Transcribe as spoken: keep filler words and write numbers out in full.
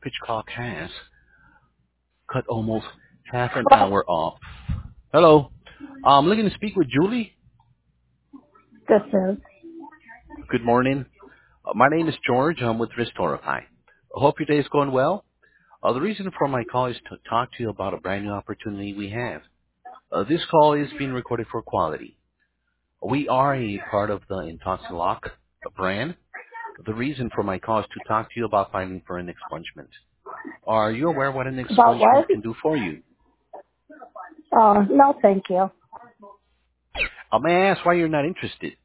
Pitchcock has cut almost half an hour off. Hello. I'm looking to speak with Julie. This is. Good morning. Uh, my name is George. I'm with Restorify. I hope your day is going well. Uh, the reason for my call is to talk to you about a brand new opportunity we have. Uh, this call is being recorded for quality. We are a part of the Intoxilock brand. The reason for my call is to talk to you about filing for an expungement. Are you aware what an About expungement what? can do for you? Uh, no, thank you. Uh, may I ask why you're not interested?